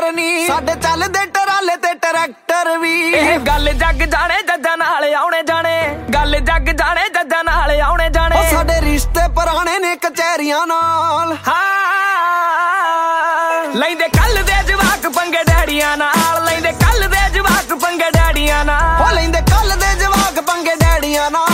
Tractor ਨੀ, ਸਾਡੇ ਚੱਲਦੇ ਟਰਾਲੇ ਤੇ ਟਰੈਕਟਰ ਵੀ। ਇਹ ਗੱਲ ਜੱਗ ਜਾਣੇ ਜੱਜਾਂ ਨਾਲ ਆਉਣੇ ਜਾਣੇ, ਗੱਲ ਜੱਗ ਜਾਣੇ ਜੱਜਾਂ ਨਾਲ ਆਉਣੇ ਜਾਣੇ। ਉਹ ਸਾਡੇ ਰਿਸ਼ਤੇ ਪੁਰਾਣੇ ਨੇ ਕਚਹਿਰੀਆਂ ਨਾਲ। ਲੈਂਦੇ ਕੱਲ ਦੇ ਜਵਾਕ ਪੰਗੇ ਡੈਡੀਆਂ ਨਾਲ, ਲੈਂਦੇ ਕੱਲ ਦੇ ਜਵਾਕ ਪੰਗੇ ਡੈਡੀਆਂ ਨਾਲ। ਉਹ ਲੈਂਦੇ ਕੱਲ ਦੇ ਜਵਾਕ ਪੰਗੇ ਡੈਡੀਆਂ ਨਾਲ।